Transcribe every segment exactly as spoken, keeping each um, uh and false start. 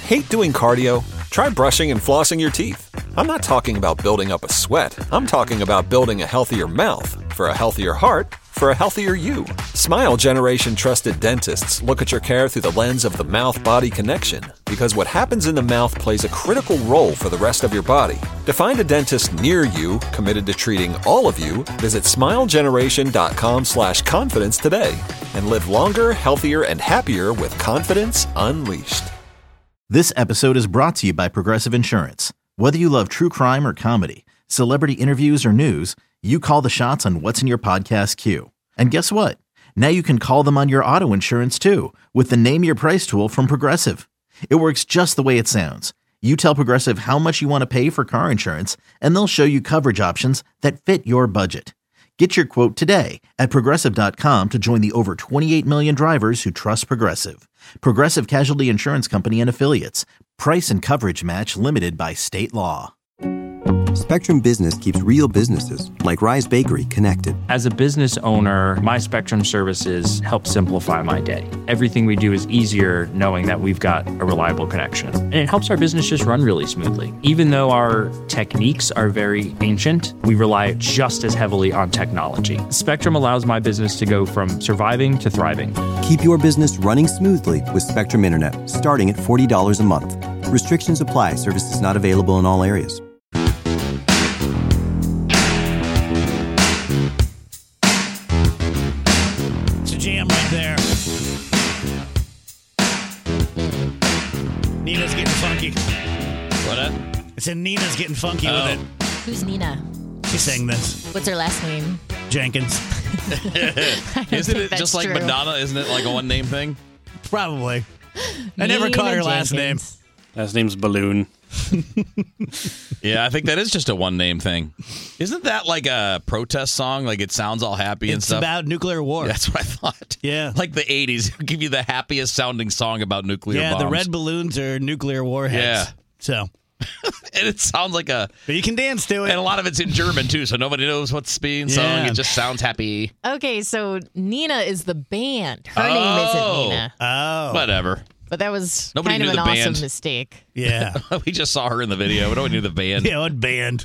Hate doing cardio? Try brushing and flossing your teeth. I'm not talking about building up a sweat. I'm talking about building a healthier mouth for a healthier heart for a healthier you. Smile Generation trusted dentists look at your care through the lens of the mouth-body connection because what happens in the mouth plays a critical role for the rest of your body. To find a dentist near you committed to treating all of you, visit smilegeneration.com slash confidence today and live longer, healthier, and happier with confidence unleashed. This episode is brought to you by Progressive Insurance. Whether you love true crime or comedy, celebrity interviews or news, you call the shots on what's in your podcast queue. And guess what? Now you can call them on your auto insurance too with the Name Your Price tool from Progressive. It works just the way it sounds. You tell Progressive how much you want to pay for car insurance, and they'll show you coverage options that fit your budget. Get your quote today at Progressive dot com to join the over twenty-eight million drivers who trust Progressive. Progressive Casualty Insurance Company and Affiliates. Price and coverage match limited by state law. Spectrum Business keeps real businesses, like Rise Bakery, connected. As a business owner, my Spectrum services help simplify my day. Everything we do is easier knowing that we've got a reliable connection. And it helps our business just run really smoothly. Even though our techniques are very ancient, we rely just as heavily on technology. Spectrum allows my business to go from surviving to thriving. Keep your business running smoothly with Spectrum Internet, starting at forty dollars a month. Restrictions apply. Services not available in all areas. Jam right there. Nina's getting funky. What up? I said Nina's getting funky Oh. with it. Who's Nina? She sang this. What's her last name? Jenkins. Isn't it just like true. Madonna? Isn't it like a one name thing? Probably. I never caught her last name. Last name's Balloon. Yeah, I think that is just a one name thing. Isn't that like a protest song? Like it sounds all happy and It's stuff. about nuclear war. That's what I thought. Yeah. Like the eighties, give you the happiest sounding song about nuclear yeah, bombs. the red balloons are nuclear warheads. Yeah. So. And it sounds like a. But you can dance to it. And a lot of it's in German too, so nobody knows what's being sung. Yeah. It just sounds happy. Okay, so Nina is the band. Her Oh. name isn't Nina. Oh. Whatever. But that was Nobody kind of knew an the awesome band. mistake. Yeah. We just saw her in the video. We don't knew the band. Yeah, what band?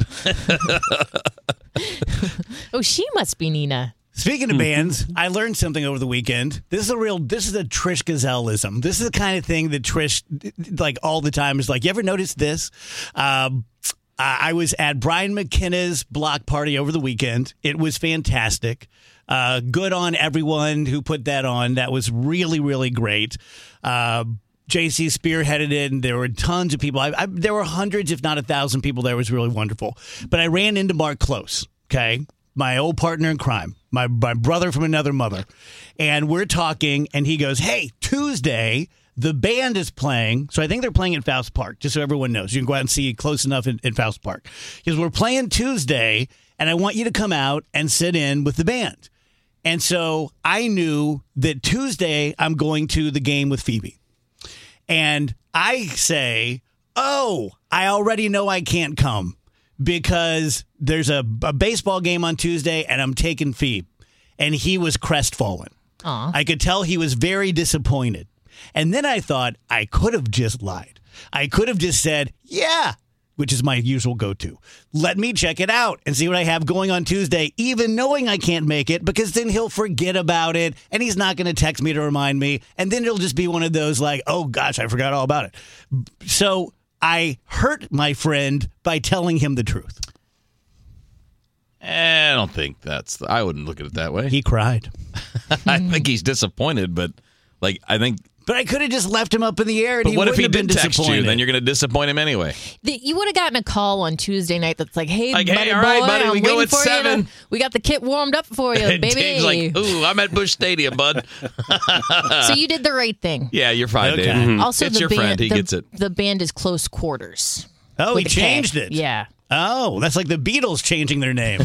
Oh, she must be Nina. Speaking of bands, I learned something over the weekend. This is a real, this is a Trish Gazelleism. This is the kind of thing that Trish, like all the time, is like, you ever notice this? Um, I was at Brian McKenna's block party over the weekend. It was fantastic. Uh, good on everyone who put that on. That was really, really great. Uh, J C spearheaded it, and there were tons of people. I, I, there were hundreds, if not a thousand people there. It was really wonderful. But I ran into Mark Close, okay? My old partner in crime, my, my brother from another mother. And we're talking, and he goes, hey, Tuesday, the band is playing. So I think they're playing at Faust Park, just so everyone knows. You can go out and see close enough in, in Faust Park. Because we're playing Tuesday, and I want you to come out and sit in with the band. And so I knew that Tuesday I'm going to the game with Phoebe. And I say, oh, I already know I can't come because there's a, a baseball game on Tuesday and I'm taking Phoebe. And he was crestfallen. Aw. I could tell he was very disappointed. And then I thought I could have just lied. I could have just said, yeah, which is my usual go-to. Let me check it out and see what I have going on Tuesday, even knowing I can't make it, because then he'll forget about it, and he's not going to text me to remind me, and then it'll just be one of those like, oh, gosh, I forgot all about it. So I hurt my friend by telling him the truth. Eh, I don't think that's. The, I wouldn't look at it that way. He cried. I think he's disappointed, but like I think. But I could have just left him up in the air, and But he what if wouldn't he have did been text disappointed. you? Then you're going to disappoint him anyway. The, you would have gotten a call on Tuesday night that's like, hey, Like, buddy, hey, all right, boy, buddy, I'm we go waiting at for you to- seven. we got the kit warmed up for you, And baby. Dave's like, ooh, I'm at Busch Stadium, bud. So you did the right thing. Yeah, you're fine, Okay. Dave. Mhm. Also, it's the your band, friend. He the, gets it. The band is close quarters. Oh, he with a K. changed it. Yeah. Oh, that's like the Beatles changing their name.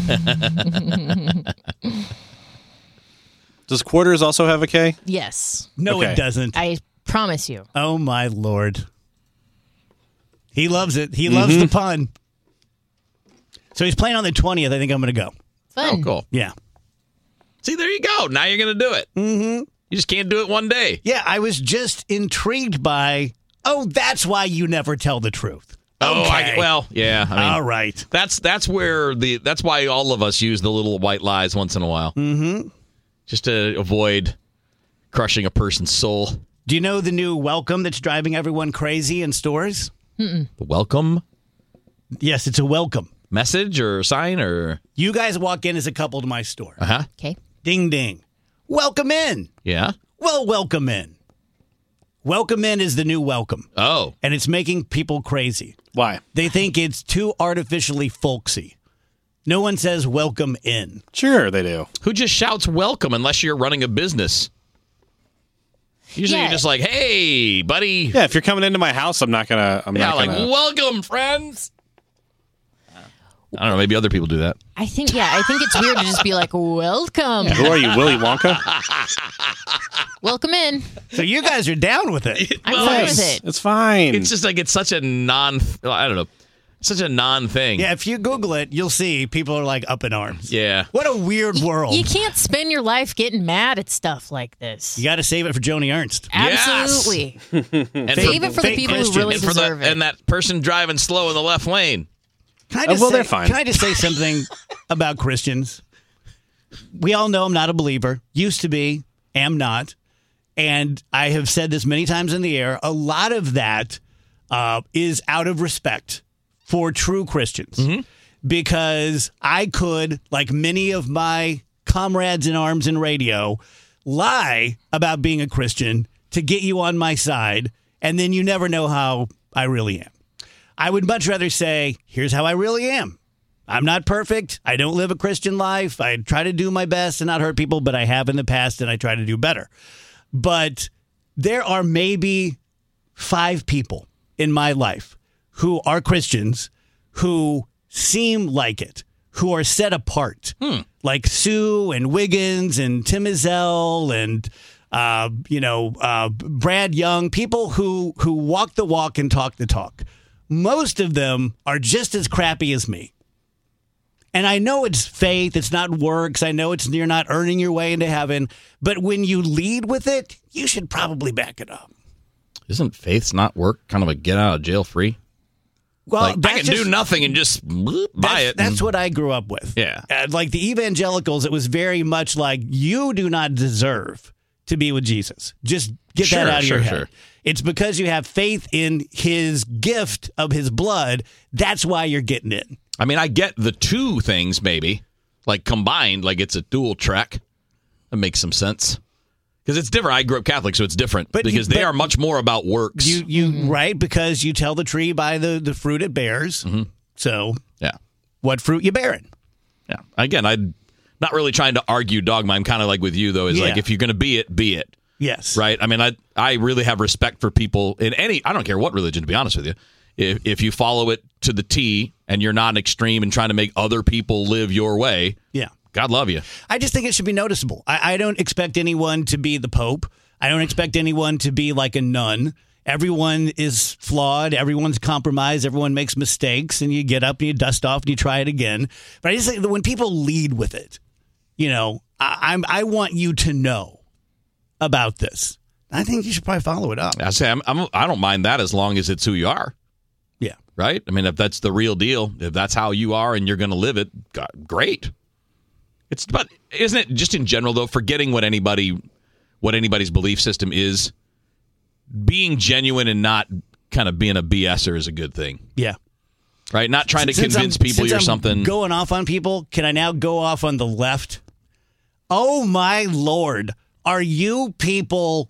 Does Quarters also have a K? Yes. No, Okay. it doesn't. I promise you. Oh, my Lord. He loves it. He loves the pun. So he's playing on the twentieth. I think I'm going to go. Fun. Oh, cool. Yeah. See, there you go. Now you're going to do it. Mm-hmm. You just can't do it one day. Yeah, I was just intrigued by, Oh, that's why you never tell the truth. Oh, Okay. I, well, yeah. I mean, All right. That's that's where the that's why all of us use the little white lies once in a while. Mm-hmm. Just to avoid crushing a person's soul. Do you know the new welcome that's driving everyone crazy in stores? The welcome Yes, it's a welcome. message or sign or You guys walk in as a couple to my store. uh-huh. Okay. Ding, ding. Welcome in. Yeah. Well, welcome in. Welcome in is the new welcome, Oh. and it's making people crazy. Why? They think it's too artificially folksy. No one says welcome in. Sure, they do. Who just shouts welcome unless you're running a business? Usually Yeah. you're just like, hey, buddy. Yeah, if you're coming into my house, I'm not gonna. I'm Yeah, not like, gonna. welcome, friends. I don't know. Maybe other people do that. I think, yeah, I think it's weird to just be like, welcome. Who are you, Willy Wonka? Welcome in. So you guys are down with it. I'm fine with it. It's fine. It's just like it's such a non. I don't know. Such a non thing. Yeah, if you Google it, you'll see people are like up in arms. Yeah. What a weird world. You can't spend your life getting mad at stuff like this. You got to save it for Joni Ernst. Absolutely. And Save it for the fake people Christians. who really and for deserve the, it. and that person driving slow in the left lane. Can I Oh, just well, say, they're fine. Can I just say something about Christians? We all know I'm not a believer. Used to be, am not. And I have said this many times in the air. A lot of that uh, is out of respect for true Christians. Because I could, like many of my comrades in arms and radio, lie about being a Christian to get you on my side. And then you never know how I really am. I would much rather say, here's how I really am. I'm not perfect. I don't live a Christian life. I try to do my best and not hurt people, but I have in the past and I try to do better. But there are maybe five people in my life who are Christians who seem like it, who are set apart, like Sue and Wiggins and Tim Ezell and uh, you know uh, Brad Young, people who who walk the walk and talk the talk. Most of them are just as crappy as me. And I know it's faith, it's not works. I know it's you're not earning your way into heaven. But when you lead with it, you should probably back it up. Isn't faith's not work kind of a get out of jail free? Well, Like, I that's can just- do nothing and just bloop, buy That's, it. that's and- what I grew up with. Yeah. Uh, like the evangelicals, it was very much like you do not deserve to be with Jesus. Just get Sure, that out of sure, your head. sure. It's because you have faith in his gift of his blood. That's why you're getting in. I mean, I get the two things maybe, like combined, like it's a dual track. That makes some sense. Because it's different. I grew up Catholic, so it's different. But you- because they but are much more about works. You you right because you tell the tree by the, the fruit it bears. So yeah. what fruit you bearing? Yeah. Again, I'm not really trying to argue dogma. I'm kind of like with you, though, is like Yeah. if you're going to be it, be it. Yes. Right? I mean, I I really have respect for people in any, I don't care what religion, to be honest with you. If, if you follow it to the T and you're not extreme and trying to make other people live your way, Yeah. God love you. I just think it should be noticeable. I, I don't expect anyone to be the Pope. I don't expect anyone to be like a nun. Everyone is flawed. Everyone's compromised. Everyone makes mistakes, and you get up and you dust off and you try it again. But I just think that when people lead with it, you know, I, I'm I want you to know about this. I think you should probably follow it up. I say I'm, I'm I don't mind that as long as it's who you are. Yeah. Right? I mean, if that's the real deal, if that's how you are and you're going to live it, God, great. It's but isn't it just in general though, forgetting what anybody what anybody's belief system is, being genuine and not kind of being a BSer is a good thing. Yeah. Right? Not trying to Since convince I'm- people since you're I'm something. Going off on people, can I now go off on the left? Oh my Lord. Are you people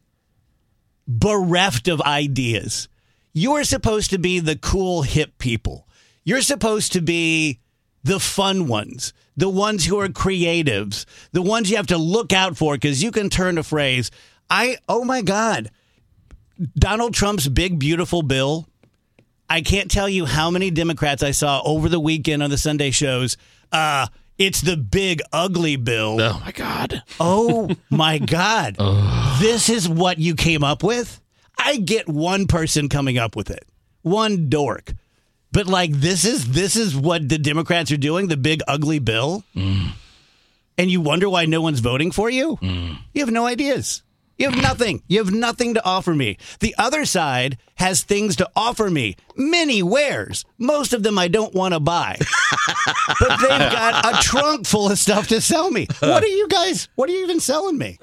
bereft of ideas? You're supposed to be the cool, hip people. You're supposed to be the fun ones, the ones who are creatives, the ones you have to look out for because you can turn a phrase. I, oh my God, Donald Trump's big, beautiful bill. I can't tell you how many Democrats I saw over the weekend on the Sunday shows. Uh, it's the big, ugly bill. Oh my God. Oh my God. This is what you came up with? I get one person coming up with it. One dork. But like this is this is what the Democrats are doing, the big ugly bill. Mm. And you wonder why no one's voting for you? Mm. You have no ideas. You have nothing. You have nothing to offer me. The other side has things to offer me. Many wares. Most of them I don't want to buy. But they've got a trunk full of stuff to sell me. What are you guys, what are you even selling me?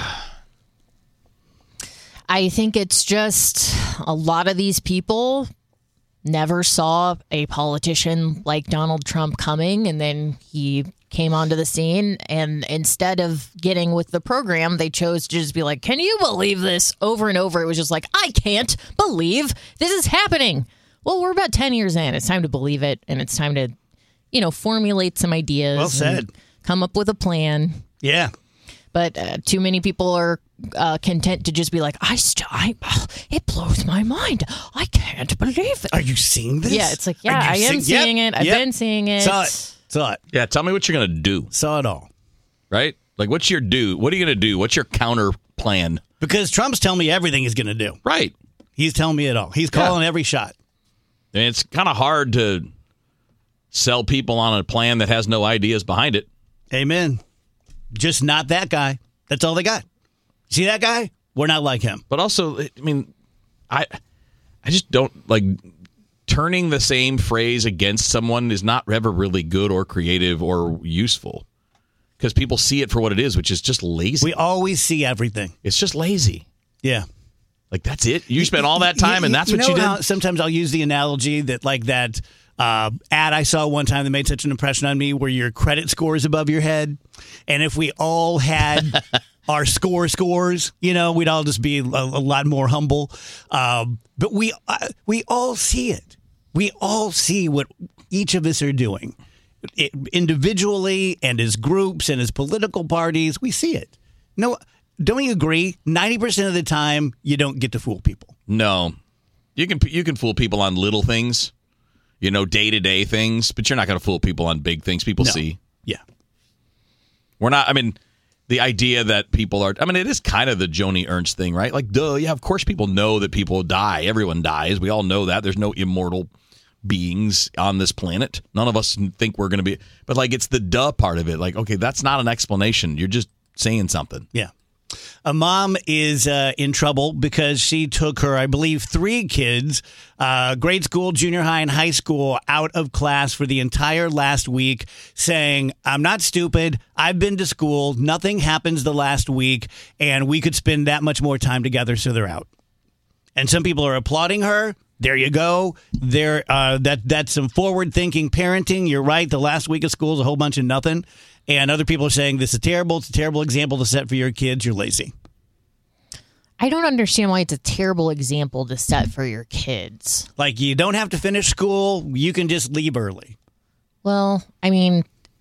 I think it's just a lot of these people never saw a politician like Donald Trump coming, and then he came onto the scene, and instead of getting with the program, they chose to just be like, can you believe this? Over and over, it was just like, I can't believe this is happening. Well, we're about ten years in. It's time to believe it, and it's time to, you know, formulate some ideas. Well said. And come up with a plan. Yeah. But uh, too many people are uh, content to just be like, I, st- I, it blows my mind. I can't believe it. Are you seeing this? Yeah, it's like, yeah, Are you I am see- seeing yep, it. I've yep. been seeing it. Saw it. Saw it. Yeah, tell me what you're going to do, Saw it all. right? Like, what's your do? What are you going to do? What's your counter plan? Because Trump's telling me everything he's going to do. Right. He's telling me it all. He's calling every shot. And it's kind of hard to sell people on a plan that has no ideas behind it. Amen. Just not that guy. That's all they got. See that guy? We're not like him. But also, I mean, I I just don't like turning the same phrase against someone is not ever really good or creative or useful because people see it for what it is, which is just lazy. We always see everything. It's just lazy. Yeah. Like, that's it? You spent all that time and that's you what know you did? how sometimes I'll use the analogy that like that uh, ad I saw one time that made such an impression on me where your credit score is above your head. And if we all had our score scores, you know, we'd all just be a, a lot more humble. Um, but we uh, we all see it. We all see what each of us are doing. It, individually and as groups and as political parties, we see it. No, don't you agree? ninety percent of the time, you don't get to fool people. No. You can you can fool people on little things, you know, day-to-day things, but you're not going to fool people on big things people No. see. Yeah. We're not, I mean, the idea that people are, I mean, it is kind of the Joni Ernst thing, right? Like, duh, yeah, of course people know that people die. Everyone dies. We all know that. There's no immortal beings on this planet. None of us think we're going to be, but like, it's the duh part of it. Like, okay, that's not an explanation. You're just saying something. Yeah. A mom is uh, in trouble because she took her, I believe, three kids, uh, grade school, junior high, and high school, out of class for the entire last week, saying, I'm not stupid. I've been to school. Nothing happens the last week, and we could spend that much more time together, so they're out. And some people are applauding her. There you go. There, uh, that that's some forward-thinking parenting. You're right. The last week of school is a whole bunch of nothing. And other people are saying this is terrible. It's a terrible example to set for your kids. You're lazy. I don't understand why it's a terrible example to set for your kids. Like, you don't have to finish school. You can just leave early. Well, I mean,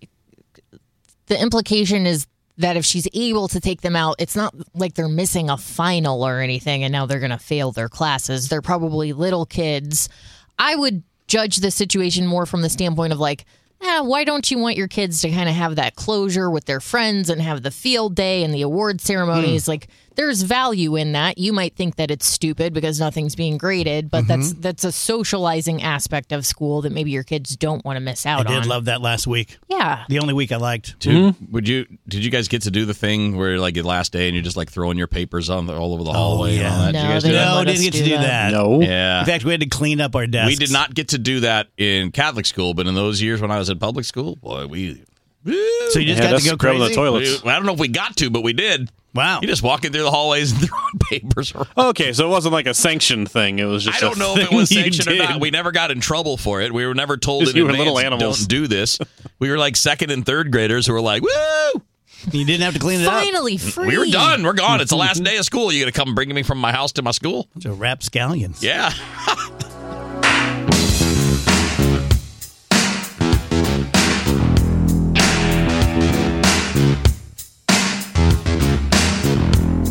the implication is that if she's able to take them out, it's not like they're missing a final or anything and now they're going to fail their classes. They're probably little kids. I would judge the situation more from the standpoint of like, eh, why don't you want your kids to kind of have that closure with their friends and have the field day and the award ceremonies? Mm. Like, there's value in that. You might think that it's stupid because nothing's being graded, but mm-hmm. that's that's a socializing aspect of school that maybe your kids don't want to miss out on. I did on. love that last week. Yeah. The only week I liked. Dude, mm-hmm. Would you? Did you guys get to do the thing where like the last day and you're just like throwing your papers on the, all over the hallway? Oh, yeah. And all that? No, did you guys they do didn't that? No, let didn't us get to do do that. that. No. Yeah. In fact, we had to clean up our desks. We did not get to do that in Catholic school, but in those years when I was in public school, boy, we. Woo, So you just Yeah, got to that's go scrubbing crazy? the toilets. we- I don't know if we got to, but we did. Wow. You just walking through the hallways and throwing papers around. Okay, so it wasn't like a sanctioned thing. It was just I don't a know if it thing was you sanctioned or did. not. We never got in trouble for it. We were never told Just in you were advance, little animals. don't do this. We were like second and third graders who were like, woo! You didn't have to clean it up. Finally free. We were done. We're gone. It's the last day of school. You going to come bring me from my house to my school? Bunch of rapscallions. Yeah.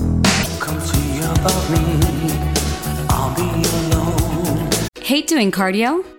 Hate doing cardio?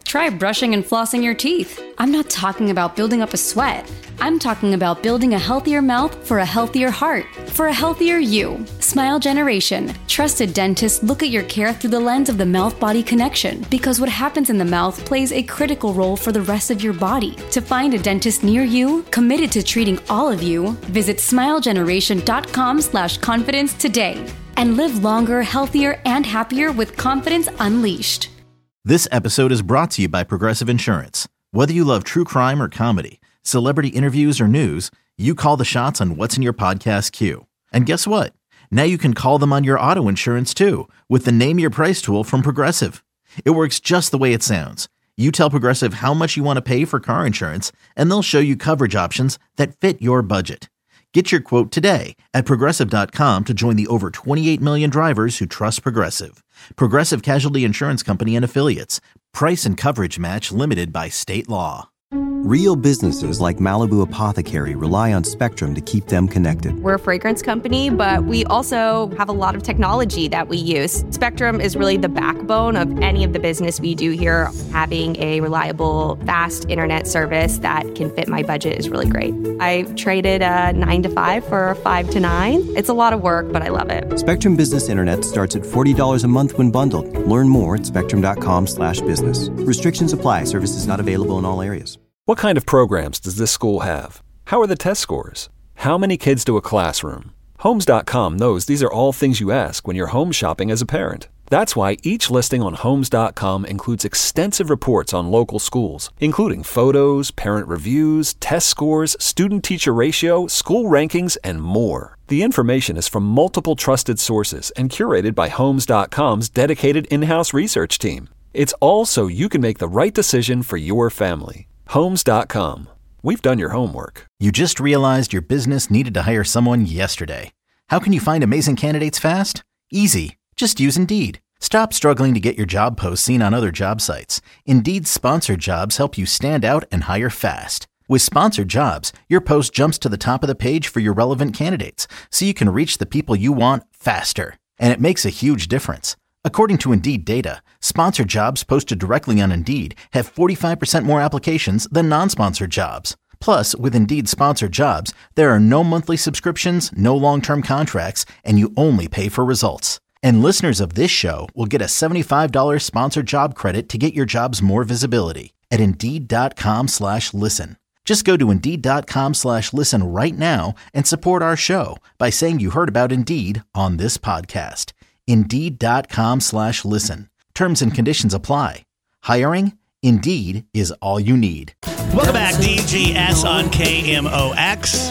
Try brushing and flossing your teeth. I'm not talking about building up a sweat. I'm talking about building a healthier mouth for a healthier heart, for a healthier you. Smile Generation. Trusted dentists look at your care through the lens of the mouth-body connection, because what happens in the mouth plays a critical role for the rest of your body. To find a dentist near you, committed to treating all of you, visit smilegeneration.com slash confidence today. And live longer, healthier, and happier with confidence unleashed. This episode is brought to you by Progressive Insurance. Whether you love true crime or comedy, celebrity interviews or news, you call the shots on what's in your podcast queue. And guess what? Now you can call them on your auto insurance too with the Name Your Price tool from Progressive. It works just the way it sounds. You tell Progressive how much you want to pay for car insurance, and they'll show you coverage options that fit your budget. Get your quote today at Progressive dot com to join the over twenty-eight million drivers who trust Progressive. Progressive Casualty Insurance Company and Affiliates. Price and coverage match limited by state law. Real businesses like Malibu Apothecary rely on Spectrum to keep them connected. We're a fragrance company, but we also have a lot of technology that we use. Spectrum is really the backbone of any of the business we do here. Having a reliable, fast internet service that can fit my budget is really great. I traded a nine to five for a five to nine. It's a lot of work, but I love it. Spectrum Business Internet starts at forty dollars a month when bundled. Learn more at spectrum.com slash business. Restrictions apply. Services not available in all areas. What kind of programs does this school have? How are the test scores? How many kids do a classroom? Homes dot com knows these are all things you ask when you're home shopping as a parent. That's why each listing on Homes dot com includes extensive reports on local schools, including photos, parent reviews, test scores, student-teacher ratio, school rankings, and more. The information is from multiple trusted sources and curated by Homes dot com's dedicated in-house research team. It's all so you can make the right decision for your family. Homes dot com. We've done your homework. You just realized your business needed to hire someone yesterday. How can you find amazing candidates fast? Easy. Just use Indeed. Stop struggling to get your job posts seen on other job sites. Indeed's sponsored jobs help you stand out and hire fast. With sponsored jobs, your post jumps to the top of the page for your relevant candidates, so you can reach the people you want faster. And it makes a huge difference. According to Indeed data, sponsored jobs posted directly on Indeed have forty-five percent more applications than non-sponsored jobs. Plus, with Indeed sponsored jobs, there are no monthly subscriptions, no long-term contracts, and you only pay for results. And listeners of this show will get a seventy-five dollars sponsored job credit to get your jobs more visibility at Indeed.com slash listen. Just go to Indeed.com slash listen right now and support our show by saying you heard about Indeed on this podcast. Indeed.com slash listen. Terms and conditions apply. Hiring? Indeed is all you need. Welcome back, D G S on K M O X.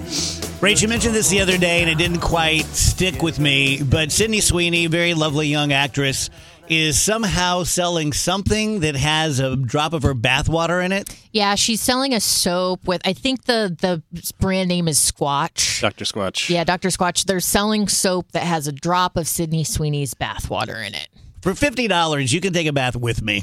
Rach, you mentioned this the other day, and it didn't quite stick with me, but Sydney Sweeney, very lovely young actress, is somehow selling something that has a drop of her bathwater in it. Yeah, she's selling a soap with, I think the, the brand name is Squatch. Doctor Squatch. Yeah, Doctor Squatch. They're selling soap that has a drop of Sydney Sweeney's bathwater in it. For fifty dollars, you can take a bath with me.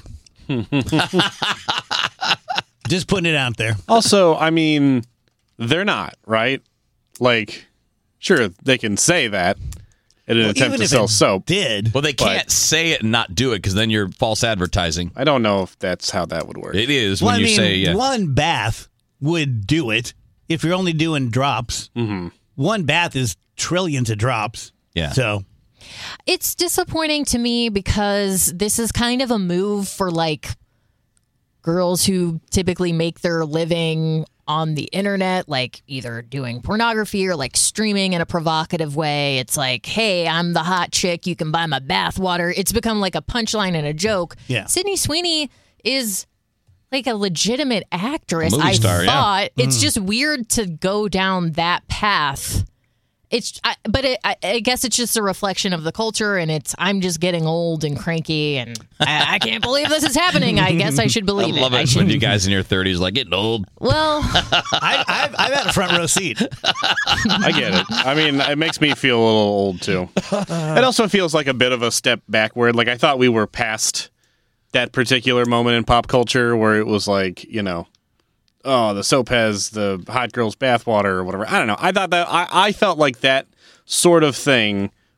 Just putting it out there. Also, I mean, they're not, right? Like, sure, they can say that in an Well, attempt even to if sell it soap. Did. Well, they can't But- say it and not do it because then you're false advertising. I don't know if that's how that would work. It is Well, when I you mean, say, yeah. one bath would do it if you're only doing drops. Mm-hmm. One bath is trillions of drops. Yeah. So It's disappointing to me because this is kind of a move for like girls who typically make their living on the internet, like either doing pornography or like streaming in a provocative way. It's like, hey, I'm the hot chick. You can buy my bathwater. It's become like a punchline and a joke. Yeah. Sydney Sweeney is like a legitimate actress. A movie I star, yeah. thought it's Mm. just weird to go down that path. It's, I, but it, I, I guess it's just a reflection of the culture, and it's I'm just getting old and cranky, and I, I can't believe this is happening. I guess I should I believe love it. it, I should, when you guys in your thirties like getting old. well, I, I've, I've had a front row seat. I get it. I mean, it makes me feel a little old, too. It also feels like a bit of a step backward. Like, I thought we were past that particular moment in pop culture where it was like, you know, oh, the soap has the hot girl's bathwater or whatever. I don't know. I thought that, I, I felt like that sort of thing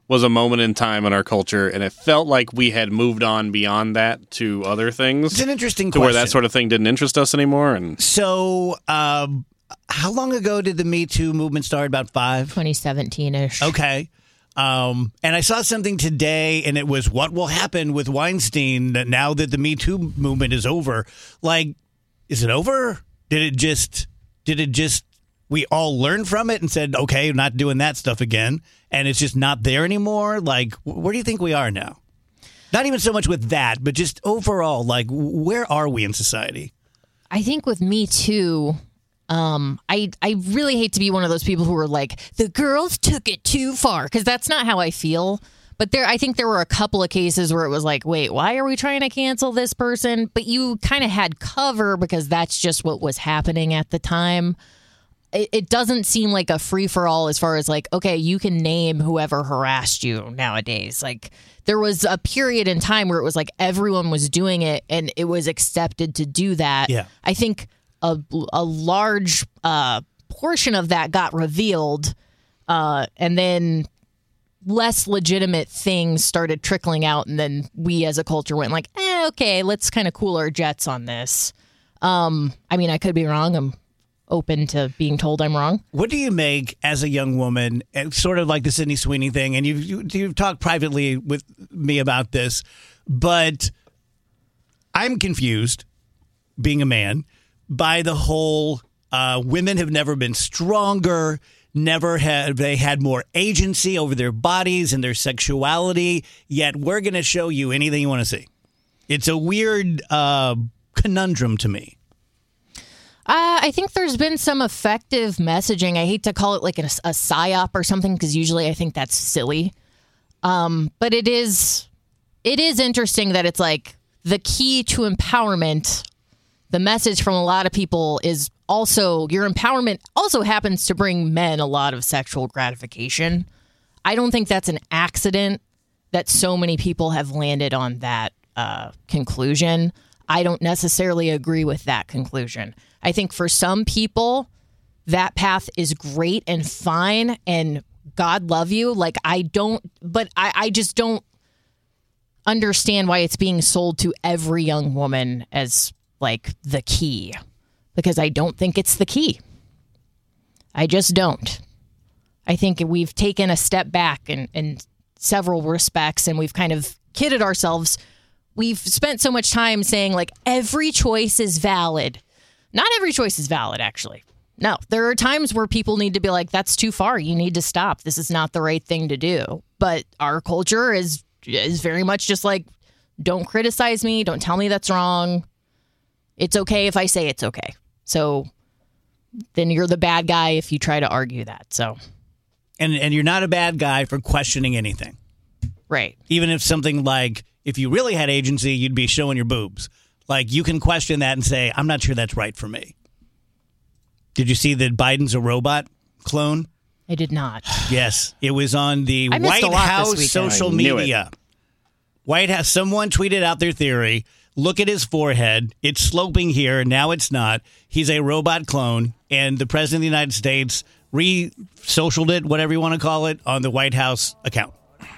was a moment in time in our culture, and it felt like we had moved on beyond that to other things. It's an interesting to question. where that sort of thing didn't interest us anymore. And so, um, how long ago did the Me Too movement start? About five? twenty seventeen-ish. Okay. Um, and I saw something today, and it was what will happen with Weinstein that now that the Me Too movement is over. Like, is it over? Did it just, did it just, we all learned from it and said, okay, not doing that stuff again, and it's just not there anymore? Like, where do you think we are now? Not even so much with that, but just overall, like, where are we in society? I think with Me Too, um, I I really hate to be one of those people who are like, the girls took it too far, because that's not how I feel. But there, I think there were a couple of cases where it was like, wait, why are we trying to cancel this person? But you kind of had cover because that's just what was happening at the time. It, it doesn't seem like a free-for-all as far as like, okay, you can name whoever harassed you nowadays. Like, there was a period in time where it was like everyone was doing it and it was accepted to do that. Yeah. I think a, a large uh, portion of that got revealed, uh, and then less legitimate things started trickling out, and then we as a culture went like, eh, okay, let's kind of cool our jets on this. Um, I mean, I could be wrong. I'm open to being told I'm wrong. What do you make as a young woman, and sort of like the Sydney Sweeney thing, and you've, you, you've talked privately with me about this, but I'm confused, being a man, by the whole uh, women have never been stronger, never have they had more agency over their bodies and their sexuality, yet we're going to show you anything you want to see. It's a weird uh, conundrum to me. Uh, I think there's been some effective messaging. I hate to call it like a, a psyop or something, because usually I think that's silly. Um, but it is, it is interesting that it's like the key to empowerment. The message from a lot of people is also your empowerment also happens to bring men a lot of sexual gratification. I don't think that's an accident that so many people have landed on that uh, conclusion. I don't necessarily agree with that conclusion. I think for some people, that path is great and fine, and God love you. Like, I don't, but I, I just don't understand why it's being sold to every young woman as like the key, because I don't think it's the key. I just don't. I think we've taken a step back in, in several respects, and we've kind of kidded ourselves. We've spent so much time saying like every choice is valid. Not every choice is valid, actually. No, there are times where people need to be like, that's too far. You need to stop. This is not the right thing to do. But our culture is is very much just like, don't criticize me. Don't tell me that's wrong. It's okay if I say it's okay. So then you're the bad guy if you try to argue that. So, And and you're not a bad guy for questioning anything. Right. Even if something like, if you really had agency, you'd be showing your boobs. Like, you can question that and say, I'm not sure that's right for me. Did you see that Biden's a robot clone? I did not. Yes. It was on the I missed White a lot this House weekend. social I knew media. White House, someone tweeted out their theory. Look at his forehead. It's sloping here. Now it's not. He's a robot clone. And the president of the United States re-socialed it, whatever you want to call it, on the White House account.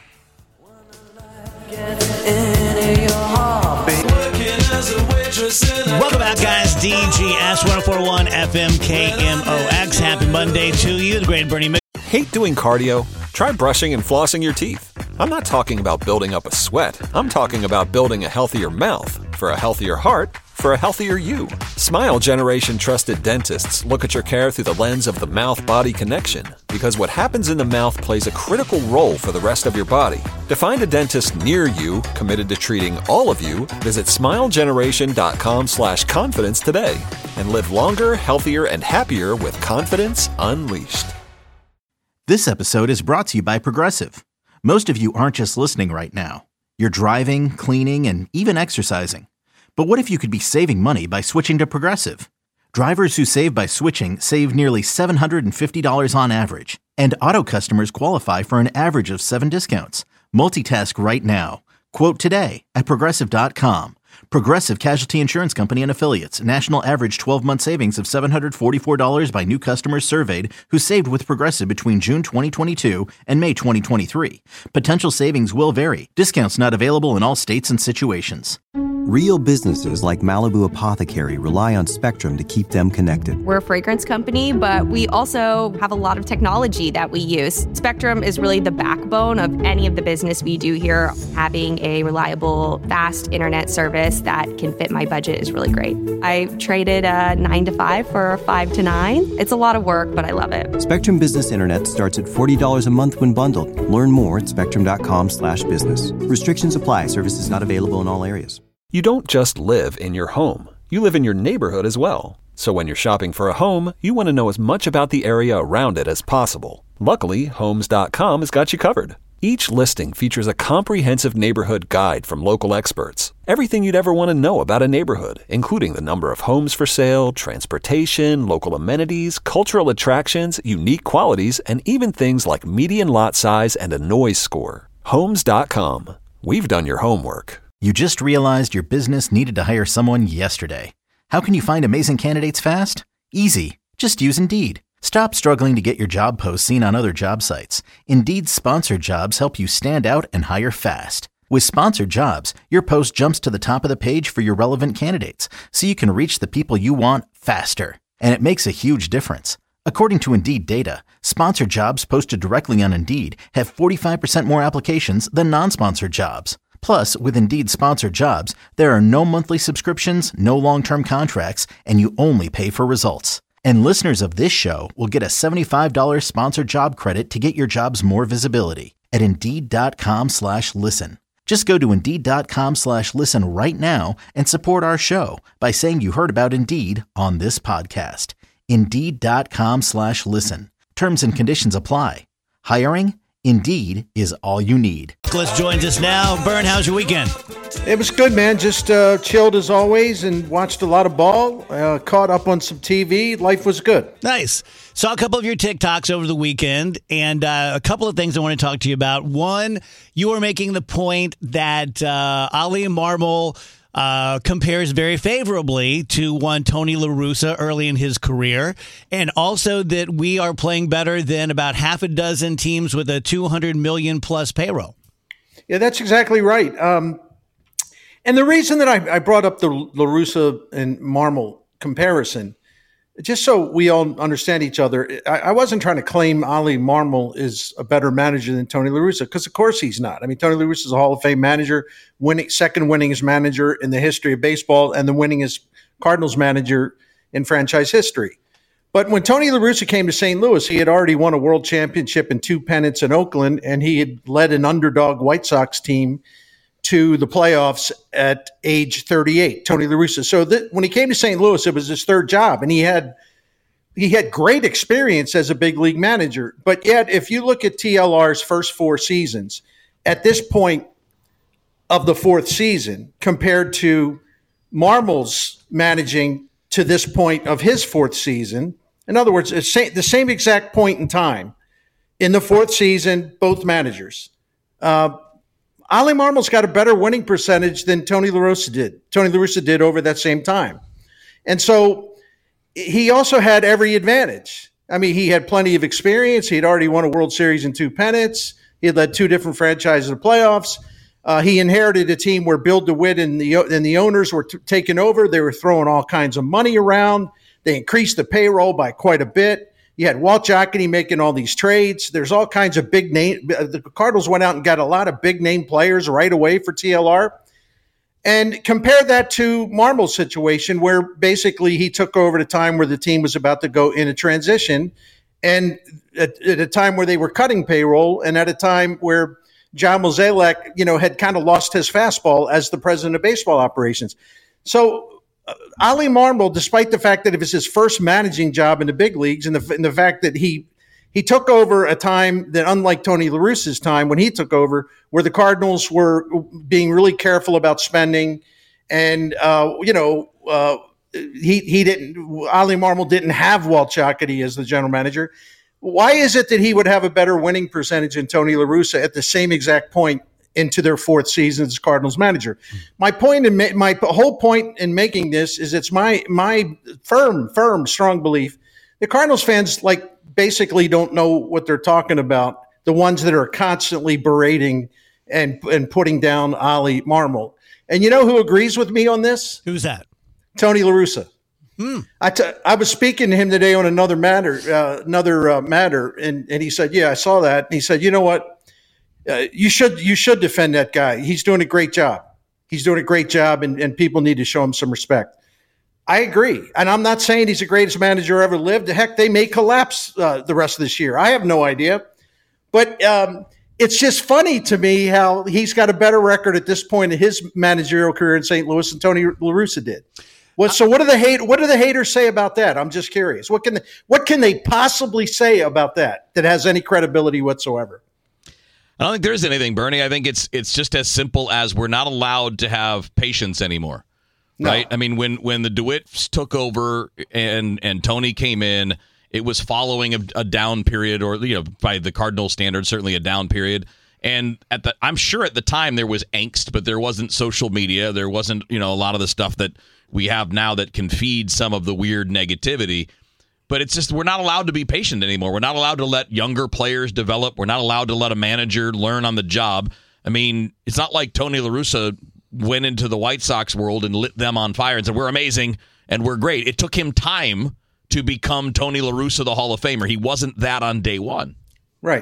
Welcome back, guys. D G S one oh four point one F M K M O X. Happy Monday to you. The great Bernie Mc. Hate doing cardio? Try brushing and flossing your teeth. I'm not talking about building up a sweat. I'm talking about building a healthier mouth. For a healthier heart, for a healthier you. Smile Generation trusted dentists look at your care through the lens of the mouth-body connection, because what happens in the mouth plays a critical role for the rest of your body. To find a dentist near you committed to treating all of you, visit smilegeneration.com slash confidence today and live longer, healthier, and happier with confidence unleashed. This episode is brought to you by Progressive. Most of you aren't just listening right now. You're driving, cleaning, and even exercising. But what if you could be saving money by switching to Progressive? Drivers who save by switching save nearly seven hundred fifty dollars on average. And auto customers qualify for an average of seven discounts. Multitask right now. Quote today at Progressive dot com. Progressive Casualty Insurance Company and Affiliates. National average twelve-month savings of seven hundred forty-four dollars by new customers surveyed who saved with Progressive between June twenty twenty-two and May twenty twenty-three. Potential savings will vary. Discounts not available in all states and situations. Real businesses like Malibu Apothecary rely on Spectrum to keep them connected. We're a fragrance company, but we also have a lot of technology that we use. Spectrum is really the backbone of any of the business we do here. Having a reliable, fast internet service that can fit my budget is really great. I traded a nine to five for a five to nine. It's a lot of work, but I love it. Spectrum Business Internet starts at forty dollars a month when bundled. Learn more at spectrum.com slash business. Restrictions apply. Services not available in all areas. You don't just live in your home. You live in your neighborhood as well. So when you're shopping for a home, you want to know as much about the area around it as possible. Luckily, Homes dot com has got you covered. Each listing features a comprehensive neighborhood guide from local experts. Everything you'd ever want to know about a neighborhood, including the number of homes for sale, transportation, local amenities, cultural attractions, unique qualities, and even things like median lot size and a noise score. Homes dot com. We've done your homework. You just realized your business needed to hire someone yesterday. How can you find amazing candidates fast? Easy. Just use Indeed. Stop struggling to get your job posts seen on other job sites. Indeed's sponsored jobs help you stand out and hire fast. With sponsored jobs, your post jumps to the top of the page for your relevant candidates, so you can reach the people you want faster. And it makes a huge difference. According to Indeed data, sponsored jobs posted directly on Indeed have forty-five percent more applications than non-sponsored jobs. Plus, with Indeed sponsored jobs, there are no monthly subscriptions, no long-term contracts, and you only pay for results. And listeners of this show will get a seventy-five dollars sponsored job credit to get your jobs more visibility at Indeed.com slash listen. Just go to Indeed.com slash listen right now and support our show by saying you heard about Indeed on this podcast. Indeed.com slash listen. Terms and conditions apply. Hiring? Indeed is all you need. Nicholas joins us now. Bern, how's your weekend? It was good, man. Just uh, chilled as always and watched a lot of ball. Uh, caught up on some T V. Life was good. Nice. Saw a couple of your TikToks over the weekend, and uh, a couple of things I want to talk to you about. One, you were making the point that uh, Oli Marmol Uh, compares very favorably to one Tony La Russa early in his career, and also that we are playing better than about half a dozen teams with a two hundred million plus payroll. Yeah, that's exactly right. Um, and the reason that I, I brought up the La Russa and Marmol comparison, just so we all understand each other, I, I wasn't trying to claim Oli Marmol is a better manager than Tony La Russa, because of course he's not. I mean, Tony La Russa is a Hall of Fame manager, winning, second winningest manager in the history of baseball, and the winningest Cardinals manager in franchise history. But when Tony La Russa came to Saint Louis, he had already won a world championship and two pennants in Oakland, and he had led an underdog White Sox team to the playoffs at age thirty-eight, Tony La Russa. So th- when he came to Saint Louis, it was his third job, and he had he had great experience as a big league manager. But yet, if you look at T L R's first four seasons, at this point of the fourth season, compared to Marmol's managing to this point of his fourth season, in other words, it's the same exact point in time in the fourth season, both managers. Uh, Oli Marmol's got a better winning percentage than Tony La Russa did. Tony La Russa did over that same time. And so he also had every advantage. I mean, he had plenty of experience. He had already won a World Series and two pennants. He had led two different franchises to the playoffs. Uh, he inherited a team where Bill DeWitt and the, and the owners were t- taking over. They were throwing all kinds of money around. They increased the payroll by quite a bit. You had Walt Jocketty making all these trades. There's all kinds of big name. The Cardinals went out and got a lot of big name players right away for T L R. And compare that to Marmol's situation, where basically he took over at a time where the team was about to go in a transition, and at, at a time where they were cutting payroll, and at a time where John Mozeliak, you know, had kind of lost his fastball as the president of baseball operations. So Uh, Oli Marmol, despite the fact that it was his first managing job in the big leagues, and the, and the fact that he he took over a time that, unlike Tony La Russa's time when he took over, where the Cardinals were being really careful about spending, and uh, you know uh, he he didn't Oli Marmol didn't have Walt Jocketty as the general manager. Why is it that he would have a better winning percentage than Tony La Russa at the same exact point into their fourth season as Cardinals manager. My point in ma- my whole point in making this is it's my my firm, firm, strong belief the Cardinals fans like basically don't know what they're talking about. The ones that are constantly berating and and putting down Ollie Marmol. And you know who agrees with me on this? Who's that? Tony La Russa. Hmm. I, t- I was speaking to him today on another matter, uh, another uh, matter, and, and he said, "Yeah, I saw that." And he said, "You know what? Uh, you should you should defend that guy. He's doing a great job. He's doing a great job, and, and people need to show him some respect." I agree, and I'm not saying he's the greatest manager ever lived. Heck, they may collapse uh, the rest of this year. I have no idea, but um, it's just funny to me how he's got a better record at this point in his managerial career in Saint Louis than Tony La Russa did. What, so what do the hate? What do the haters say about that? I'm just curious. What can they, what can they possibly say about that that has any credibility whatsoever? I don't think there's anything, Bernie. I think it's it's just as simple as we're not allowed to have patience anymore, No. right? I mean, when when the DeWitts took over and and Tony came in, it was following a, a down period, or you know, by the Cardinal standards, certainly a down period. And at the, I'm sure at the time there was angst, but there wasn't social media. There wasn't, you know, a lot of the stuff that we have now that can feed some of the weird negativity. But it's just, we're not allowed to be patient anymore. We're not allowed to let younger players develop. We're not allowed to let a manager learn on the job. I mean, it's not like Tony La Russa went into the White Sox world and lit them on fire and said, we're amazing and we're great. It took him time to become Tony La Russa, the Hall of Famer. He wasn't that on day one. Right.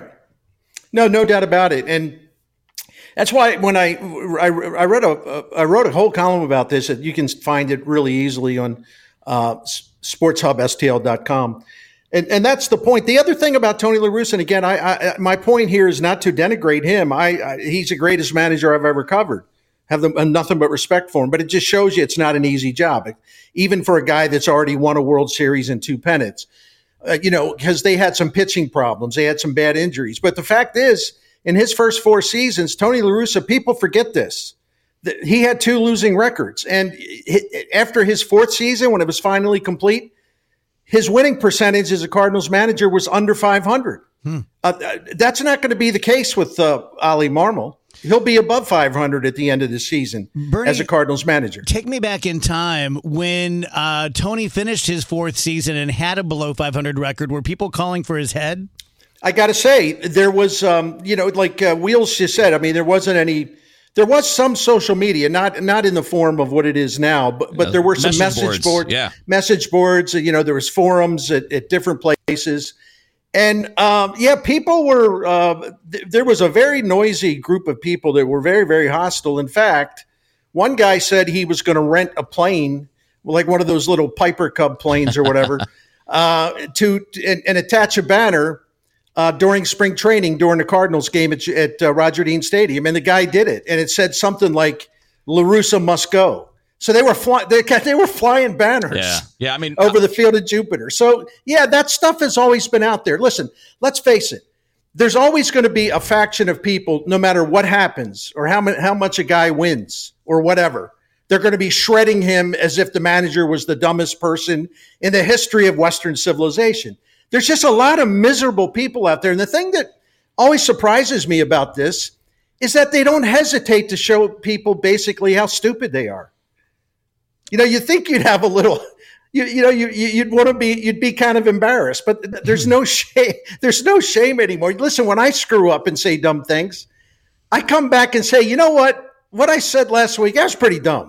No, no doubt about it. And that's why when I I, I read a I wrote a whole column about this that you can find it really easily on uh, sports hub S T L dot com. And and that's the point. The other thing about Tony La Russa, and again, I, I my point here is not to denigrate him. I, I he's the greatest manager I've ever covered. Have them, nothing but respect for him. But it just shows you it's not an easy job, even for a guy that's already won a World Series and two pennants. Uh, you know, because they had some pitching problems. They had some bad injuries. But the fact is, in his first four seasons, Tony La Russa, people forget this. He had two losing records. And after his fourth season, when it was finally complete, his winning percentage as a Cardinals manager was under five hundred. Hmm. Uh, that's not going to be the case with uh, Ollie Marmol. He'll be above five hundred at the end of the season Bernie, as a Cardinals manager. Take me back in time when uh, Tony finished his fourth season and had a below five hundred record. Were people calling for his head? I got to say, there was, um, you know, like uh, Wheels just said, I mean, there wasn't any, there was some social media, not not in the form of what it is now, but, but Yeah, there were some message message boards, boards, yeah. message boards, you know, there was forums at, at different places. And, um, yeah, people were, uh, th- there was a very noisy group of people that were very, very hostile. In fact, one guy said he was going to rent a plane, like one of those little Piper Cub planes or whatever, uh, to and, and attach a banner uh, during spring training during the Cardinals game at, at uh, Roger Dean Stadium. And the guy did it. And it said something like, La Russa must go. So they were flying. They, they were flying banners. Yeah, yeah. I mean, over the field of Jupiter. So yeah, that stuff has always been out there. Listen, let's face it. There's always going to be a faction of people, no matter what happens or how much how much a guy wins or whatever. They're going to be shredding him as if the manager was the dumbest person in the history of Western civilization. There's just a lot of miserable people out there, and the thing that always surprises me about this is that they don't hesitate to show people basically how stupid they are. You know, you think you'd have a little, you, you know, you, you'd want to be, you'd be kind of embarrassed, but there's no shame. There's no shame anymore. Listen, when I screw up and say dumb things, I come back and say, you know what, what I said last week, that was pretty dumb.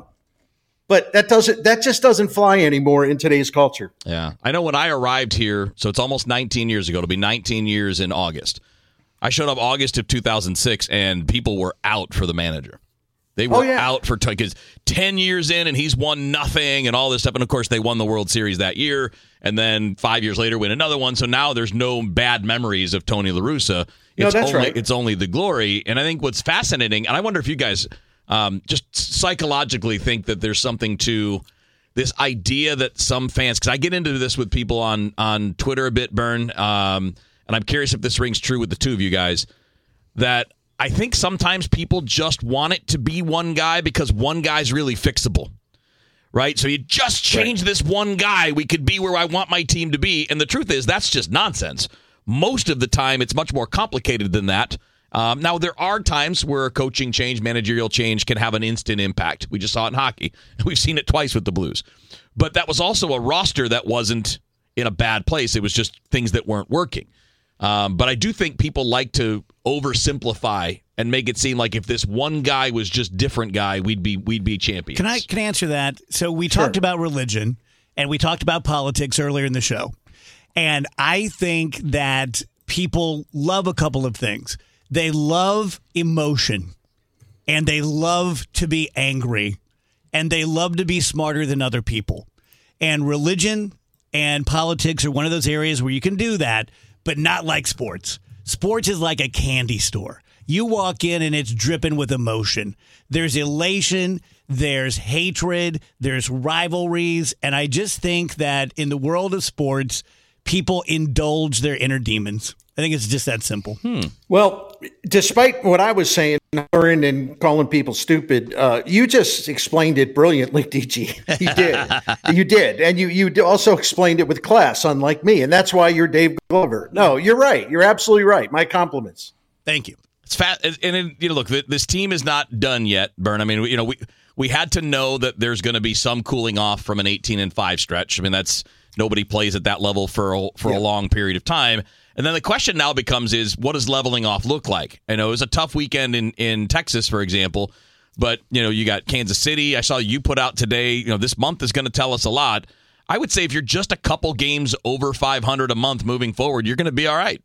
But that doesn't, that just doesn't fly anymore in today's culture. Yeah. I know when I arrived here, so it's almost nineteen years ago, it'll be nineteen years in August. I showed up August of two thousand six and people were out for the manager. They were Oh, yeah. out for because ten years in and he's won nothing and all this stuff. And of course, they won the World Series that year. And then five years later, win another one. So now there's no bad memories of Tony La Russa. It's No, that's only, right. It's only the glory. And I think what's fascinating, and I wonder if you guys um, just psychologically think that there's something to this idea that some fans, because I get into this with people on, on Twitter a bit, Bern, um, and I'm curious if this rings true with the two of you guys, that I think sometimes people just want it to be one guy because one guy's really fixable, right? So you just change this one guy, we could be where I want my team to be. And the truth is, that's just nonsense. Most of the time, it's much more complicated than that. Um, now, there are times where a coaching change, managerial change can have an instant impact. We just saw it in hockey. We've seen it twice with the Blues. But that was also a roster that wasn't in a bad place. It was just things that weren't working. Um, but I do think people like to oversimplify and make it seem like if this one guy was just different guy, we'd be we'd be champions. Can I can I answer that? So we Sure. talked about religion and we talked about politics earlier in the show. And I think that people love a couple of things. They love emotion, and they love to be angry, and they love to be smarter than other people. And religion and politics are one of those areas where you can do that, but not like sports. Sports is like a candy store. You walk in and it's dripping with emotion. There's elation, there's hatred, there's rivalries, and I just think that in the world of sports, people indulge their inner demons. I think it's just that simple. Hmm. Well, despite what I was saying and calling people stupid, uh, you just explained it brilliantly, D G. You did. You did. And you, you also explained it with class, unlike me. And that's why you're Dave Glover. No, you're right. You're absolutely right. My compliments. Thank you. It's fat, and, and you know, look, this team is not done yet, Bern. I mean, you know, we we had to know that there's going to be some cooling off from an eighteen and five stretch. I mean, that's nobody plays at that level for a, for yeah. a long period of time. And then the question now becomes is, what does leveling off look like? I know it was a tough weekend in, in Texas, for example, but, you know, you got Kansas City. I saw you put out today, you know, this month is going to tell us a lot. I would say if you're just a couple games over five hundred a month moving forward, you're going to be all right.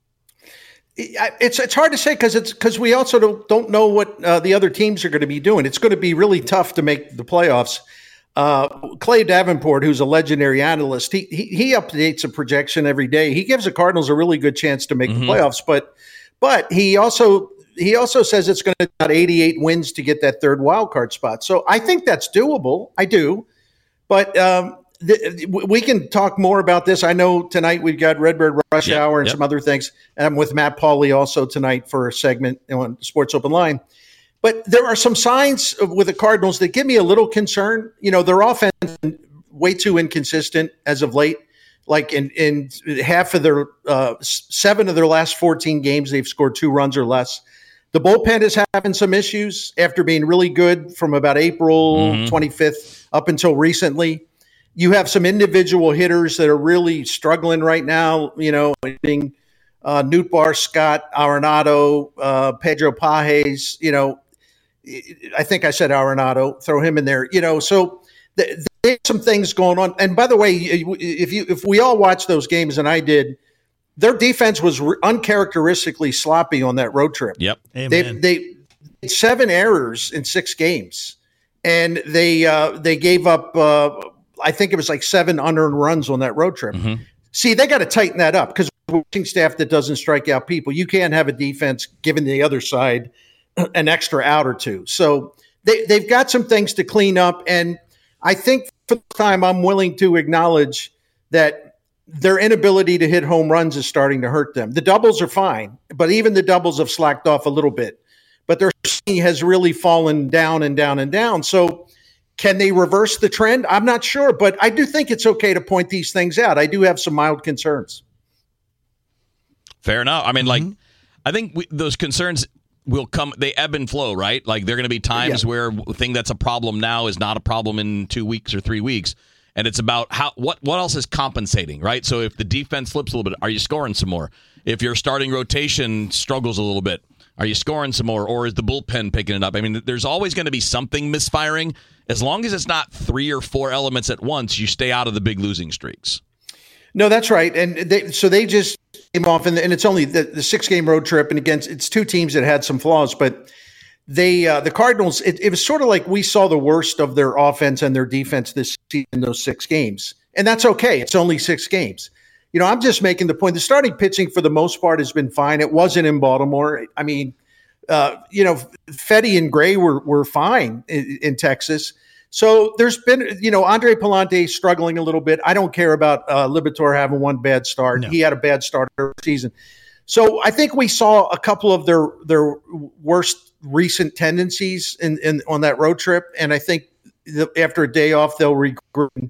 It's it's hard to say because it's because we also don't, don't know what uh, the other teams are going to be doing. It's going to be really tough to make the playoffs. Uh, Clay Davenport, who's a legendary analyst, he, he he updates a projection every day. He gives the Cardinals a really good chance to make mm-hmm. the playoffs, but but he also he also says it's going to take about eighty-eight wins to get that third wild card spot. So I think that's doable. I do, but um, th- we can talk more about this. I know tonight we've got Redbird Rush yep, Hour and yep. some other things. And I'm with Matt Pauley also tonight for a segment on Sports Open Line. But there are some signs with the Cardinals that give me a little concern. You know, their offense is way too inconsistent as of late. Like in, in half of their uh, seven of their last fourteen games, they've scored two runs or less. The bullpen is having some issues after being really good from about April mm-hmm. twenty-fifth up until recently. You have some individual hitters that are really struggling right now, you know, being uh, Nootbaar, Scott, Arenado, uh, Pedro Pages, you know, I think I said Arenado, throw him in there, you know, so th- there's some things going on. And by the way, if you if we all watched those games, and I did, their defense was re- uncharacteristically sloppy on that road trip. Yep. They, they they seven errors in six games, and they uh, they gave up, uh, I think it was like seven unearned runs on that road trip. Mm-hmm. See, they got to tighten that up because coaching staff that doesn't strike out people, you can't have a defense giving the other side an extra out or two. So they, they've got some things to clean up. And I think for the time I'm willing to acknowledge that their inability to hit home runs is starting to hurt them. The doubles are fine, but even the doubles have slacked off a little bit. But their swing has really fallen down and down and down. So can they reverse the trend? I'm not sure, but I do think it's okay to point these things out. I do have some mild concerns. Fair enough. I mean, mm-hmm. like, I think we, those concerns will come, they ebb and flow, right? Like, there are going to be times yeah. where a thing that's a problem now is not a problem in two weeks or three weeks. And it's about how what, what else is compensating, right? So if the defense slips a little bit, are you scoring some more? If your starting rotation struggles a little bit, are you scoring some more? Or is the bullpen picking it up? I mean, there's always going to be something misfiring. As long as it's not three or four elements at once, you stay out of the big losing streaks. No, that's right. And they, so they just came off, and, and it's only the, the six-game road trip, and against it's two teams that had some flaws, but they uh, the Cardinals, it, it was sort of like we saw the worst of their offense and their defense this season in those six games. And that's okay. It's only six games. You know, I'm just making the point. The starting pitching, for the most part, has been fine. It wasn't in Baltimore. I mean, uh, you know, Fetty and Gray were were fine in, in Texas. So there's been, you know, Andre Palante struggling a little bit. I don't care about uh, Liberatore having one bad start. No. He had a bad start of the season. So I think we saw a couple of their their worst recent tendencies in, in on that road trip. And I think the, after a day off, they'll regroup and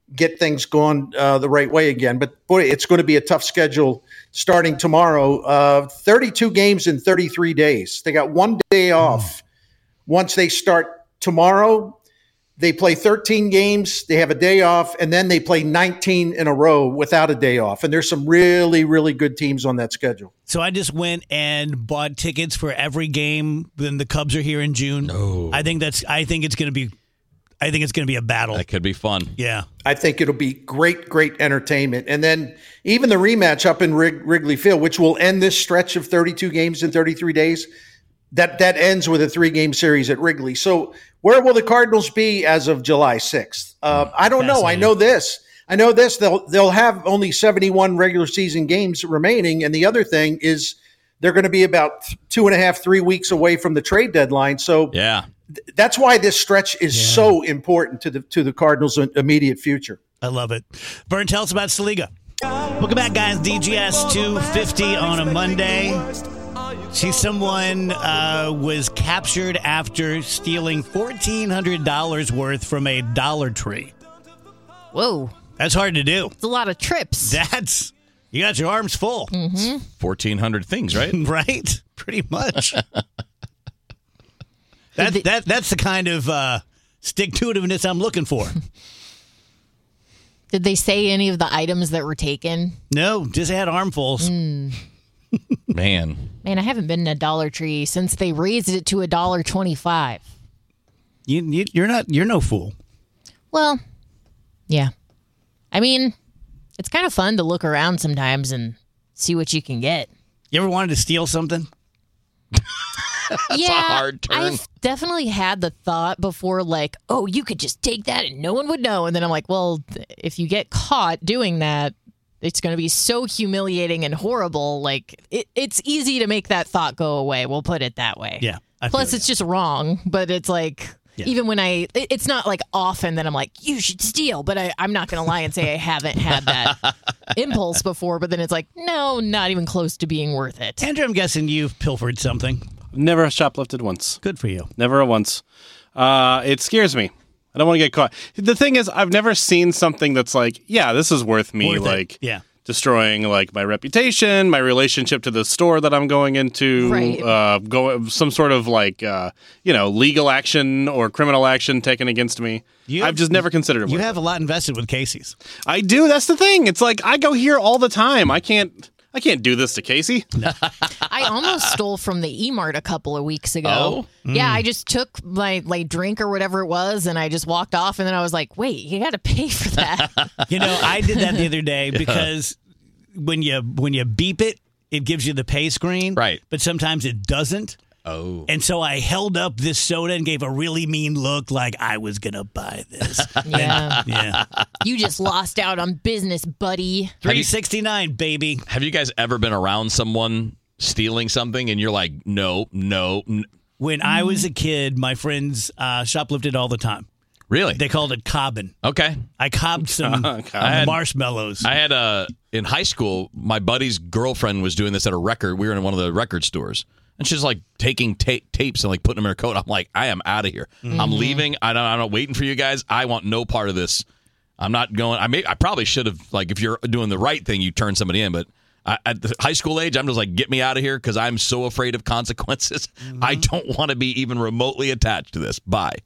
get things going uh, the right way again. But boy, it's going to be a tough schedule starting tomorrow. Uh, thirty-two games in thirty-three days. They got one day off. Mm. Once they start tomorrow, they play thirteen games. They have a day off, and then they play nineteen in a row without a day off. And there's some really, really good teams on that schedule. So I just went and bought tickets for every game. Then the Cubs are here in June. No. I think that's. I think it's going to be. I think it's going to be a battle. That could be fun. Yeah. I think it'll be great, great entertainment. And then even the rematch up in Wrig- Wrigley Field, which will end this stretch of thirty-two games in thirty-three days, that, that ends with a three-game series at Wrigley. So where will the Cardinals be as of July sixth? Uh, I don't know. I know this. I know this. They'll, they'll have only seventy-one regular season games remaining. And the other thing is they're going to be about two and a half, three weeks away from the trade deadline. So yeah. That's why this stretch is yeah. so important to the to the Cardinals' immediate future. I love it. Vern, tell us about Saliga. Welcome back, guys. D G S two fifty on a Monday. See, someone uh, was captured after stealing fourteen hundred dollars worth from a Dollar Tree. Whoa. That's hard to do. It's a lot of trips. That's, you got your arms full. Mm-hmm. fourteen hundred things, right? Right? Pretty much. That, they, that That's the kind of uh, stick-to-itiveness I'm looking for. Did they say any of the items that were taken? No, just had armfuls. Mm. Man. Man, I haven't been in a Dollar Tree since they raised it to a dollar twenty-five. You, you, you're not. You're no fool. Well, yeah. I mean, it's kind of fun to look around sometimes and see what you can get. You ever wanted to steal something? That's yeah, a hard turn. I've definitely had the thought before, like, oh, you could just take that and no one would know. And then I'm like, well, if you get caught doing that, it's going to be so humiliating and horrible. Like, it, it's easy to make that thought go away. We'll put it that way. Yeah. I Plus, it's just wrong. But it's like, yeah. even when I, it, it's not like often that I'm like, you should steal. But I, I'm not going to lie and say I haven't had that impulse before. But then it's like, no, not even close to being worth it. Andrew, I'm guessing you've pilfered something. Never shoplifted once. Good for you. Never once. Uh, it scares me. I don't want to get caught. The thing is, I've never seen something that's like, yeah, this is worth me, worth like, yeah. destroying like my reputation, my relationship to the store that I'm going into, right. uh, go some sort of like, uh, you know, legal action or criminal action taken against me. You I've have, just never considered it. You have a lot invested with Casey's. I do. That's the thing. It's like I go here all the time. I can't. I can't do this to Casey. No. I almost stole from the E-Mart a couple of weeks ago. Oh? Mm. Yeah, I just took my like drink or whatever it was, and I just walked off, and then I was like, wait, you got to pay for that. You know, I did that the other day because yeah. when you when you beep it, it gives you the pay screen. Right. But sometimes it doesn't. Oh. And so I held up this soda and gave a really mean look like I was going to buy this. Yeah. And, yeah. You just lost out on business, buddy. three sixty-nine, baby. Have you guys ever been around someone stealing something and you're like, no, no. N-. When I was a kid, my friends uh, shoplifted all the time. Really? They called it cobbing. Okay. I cobbed some I had, marshmallows. I had a, in high school, my buddy's girlfriend was doing this at a record. We were in one of the record stores. And she's like taking ta- tapes and like putting them in her coat. I'm like, I am out of here. Mm-hmm. I'm leaving. I don't, I'm not waiting for you guys. I want no part of this. I'm not going. I may. I probably should have, like, if you're doing the right thing, you turn somebody in. But I, at the high school age, I'm just like, get me out of here because I'm so afraid of consequences. Mm-hmm. I don't want to be even remotely attached to this. Bye.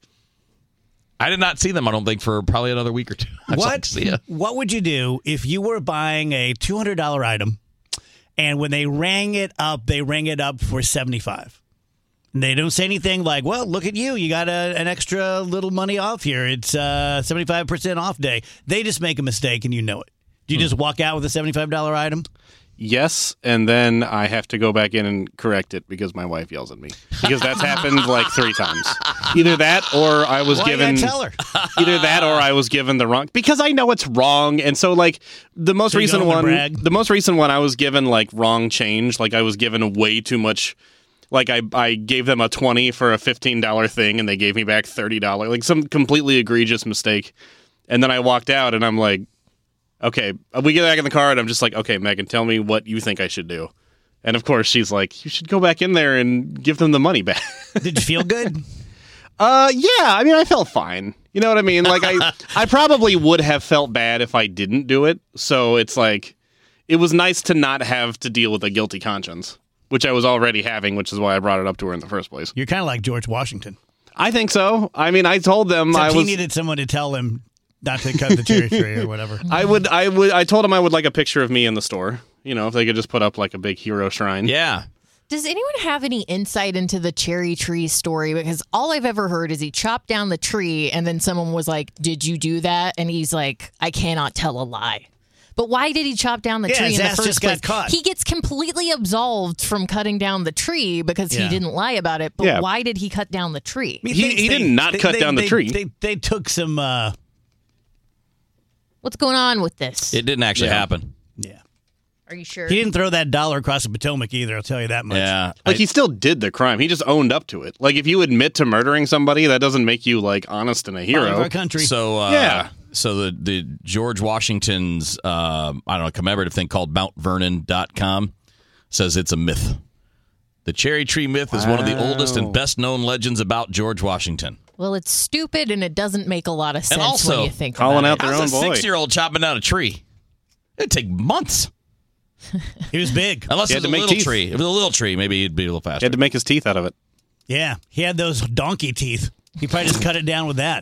I did not see them, I don't think, for probably another week or two. What, what would you do if you were buying a two hundred dollars item? And when they rang it up, they rang it up for seventy-five dollars. And they don't say anything like, well, look at you. You got a, an extra little money off here. It's uh, seventy-five percent off day. They just make a mistake and you know it. Do you hmm. just walk out with a seventy-five dollars item? Yes, and then I have to go back in and correct it because my wife yells at me. Because that's happened like three times. Either that or I was Why given you tell her? Either that or I was given the wrong, because I know it's wrong. And so like the most so recent one brag? the most recent one I was given like wrong change. Like I was given way too much. Like I, I gave them a twenty for a fifteen dollars thing and they gave me back thirty dollars. Like some completely egregious mistake. And then I walked out and I'm like, okay, we get back in the car, and I'm just like, okay, Megan, tell me what you think I should do. And of course, she's like, you should go back in there and give them the money back. Did you feel good? Uh, yeah. I mean, I felt fine. You know what I mean? Like, I, I probably would have felt bad if I didn't do it. So it's like, it was nice to not have to deal with a guilty conscience, which I was already having, which is why I brought it up to her in the first place. You're kind of like George Washington. I think so. I mean, I told them Except I was. he needed someone to tell him not to cut the cherry tree or whatever. I would. I would. I told him I would like a picture of me in the store. You know, if they could just put up like a big hero shrine. Yeah. Does anyone have any insight into the cherry tree story? Because all I've ever heard is he chopped down the tree and then someone was like, "Did you do that?" And he's like, "I cannot tell a lie." But why did he chop down the yeah, tree his in the ass first just place? got caught. He gets completely absolved from cutting down the tree because Yeah. he didn't lie about it. But Yeah. why did he cut down the tree? I mean, He- things he they- did not they- cut they- down the they- tree. They, they took some. Uh, What's going on with this? It didn't actually Yeah. happen. yeah. Are you sure? He didn't throw that dollar across the Potomac either, I'll tell you that much. Yeah. Like, I- he still did the crime. He just owned up to it. Like, if you admit to murdering somebody, that doesn't make you, like, honest and a Father of hero. our country. So uh, Yeah. So the the George Washington's uh, I don't know commemorative thing called Mount Vernon dot com says it's a myth. The cherry tree myth is one of the oldest and best known legends about George Washington. Well, it's stupid and it doesn't make a lot of sense also, when you think calling about out it. their How's own a boy. six year old chopping down a tree? It'd take months. He was big. Unless He it had was a to make little teeth. tree. If it was a little tree, maybe it'd be a little He faster. had to make his teeth out of it. Yeah. He had those donkey teeth. He probably just cut it down with that.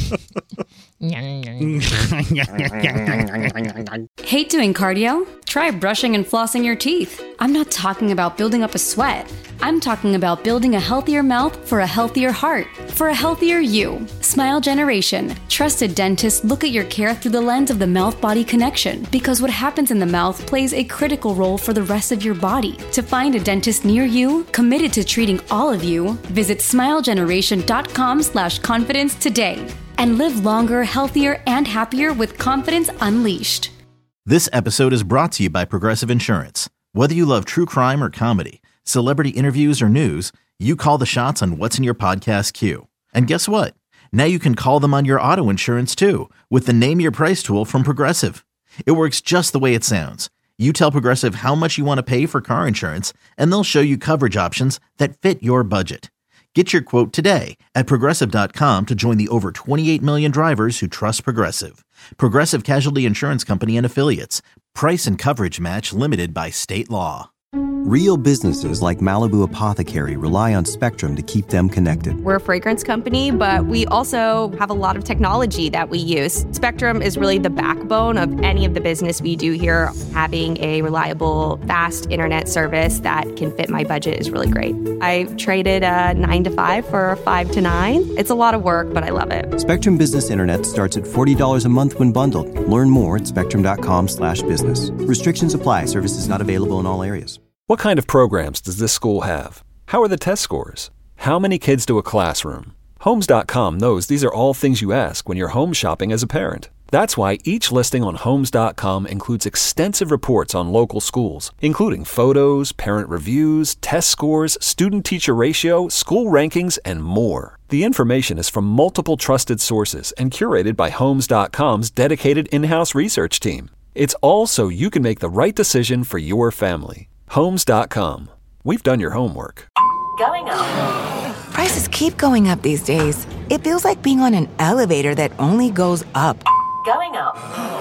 Hate doing cardio? Try brushing and flossing your teeth. I'm not talking about building up a sweat. I'm talking about building a healthier mouth for a healthier heart, for a healthier you. Smile Generation. Trusted dentists look at your care through the lens of the mouth-body connection because what happens in the mouth plays a critical role for the rest of your body. To find a dentist near you, committed to treating all of you, visit smilegeneration.com slash confidence today. And live longer, healthier, and happier with confidence unleashed. This episode is brought to you by Progressive Insurance. Whether you love true crime or comedy, celebrity interviews or news, you call the shots on what's in your podcast queue. And guess what? Now you can call them on your auto insurance too with the Name Your Price tool from Progressive. It works just the way it sounds. You tell Progressive how much you want to pay for car insurance, and they'll show you coverage options that fit your budget. Get your quote today at Progressive dot com to join the over twenty-eight million drivers who trust Progressive. Progressive Casualty Insurance Company and Affiliates. Price and coverage match limited by state law. Real businesses like Malibu Apothecary rely on Spectrum to keep them connected. We're a fragrance company, but we also have a lot of technology that we use. Spectrum is really the backbone of any of the business we do here. Having a reliable, fast internet service that can fit my budget is really great. I traded a nine to five for a five to nine. It's a lot of work, but I love it. Spectrum Business Internet starts at forty dollars a month when bundled. Learn more at spectrum.com slash business. Restrictions apply. Services not available in all areas. What kind of programs does this school have? How are the test scores? How many kids do a classroom? Homes dot com knows these are all things you ask when you're home shopping as a parent. That's why each listing on Homes dot com includes extensive reports on local schools, including photos, parent reviews, test scores, student-teacher ratio, school rankings, and more. The information is from multiple trusted sources and curated by Homes dot com's dedicated in-house research team. It's all so you can make the right decision for your family. Homes dot com. We've done your homework. Going up. Prices keep going up these days. It feels like being on an elevator that only goes up. Going up.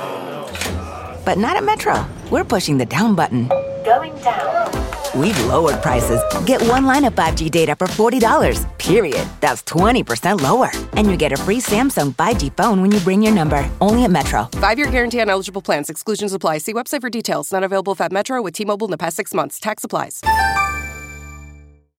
But not at Metro. We're pushing the down button. Going down. We've lowered prices. Get one line of five G data for forty dollars. Period. That's twenty percent lower. And you get a free Samsung five G phone when you bring your number. Only at Metro. Five-year guarantee on eligible plans. Exclusions apply. See website for details. Not available if at Metro with T-Mobile in the past six months. Tax applies.